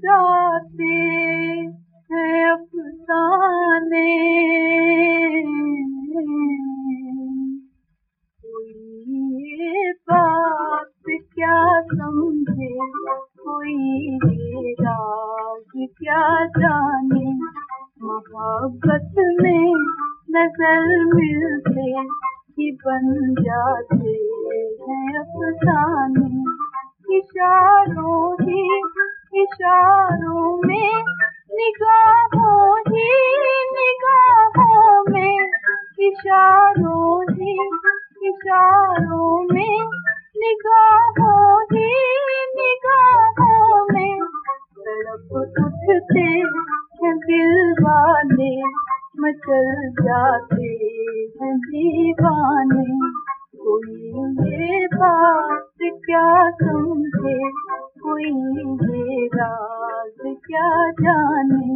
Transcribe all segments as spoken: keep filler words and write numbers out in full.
जाते हैं अफसाने। कोई ये बात क्या समझे, कोई ये राज क्या जाने। मोहब्बत में नजर मिलते ही बन जाते हैं अफसाने। इशारों ही इशारों में, निगाहों ही निगाहों में, इशारों ही इशारों में, निगाहों ही निगाहों में। तड़प उठते हैं दिल वाले, मचल जाते हैं दीवाने। कोई ये बात क्या समझे, कोई ये राज क्या जाने।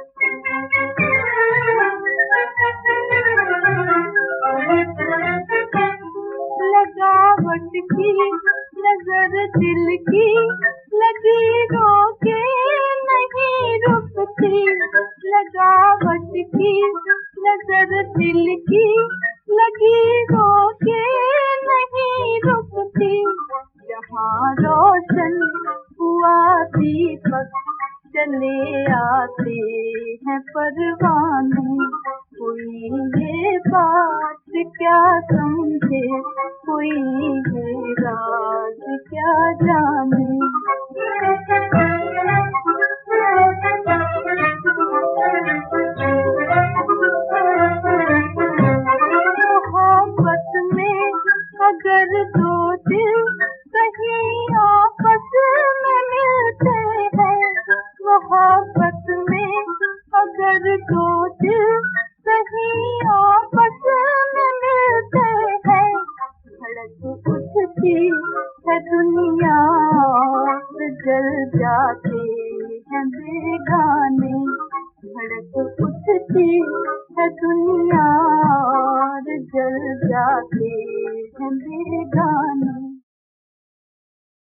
लगावट की नजर दिल की लगी रोके नहीं रुकती। लगावट की नजर दिल की लगी रोके नहीं रुकती। जहाँ रोशन हुआ दीपक, चले आते हैं परवाने। कोई ये बात क्या समझे, कोई ये राज क्या जाने। मोहब्बत में अगर दो दिल कहीं आपस में मिलते हैं, मोहब्बत में अगर दो दिल कहीं आपस में मिलते हैं। धड़क उठती है दुनिया और जल जाते हैं बेगाने। धड़क उठती है दुनिया और जल जाते हैं बेगाने।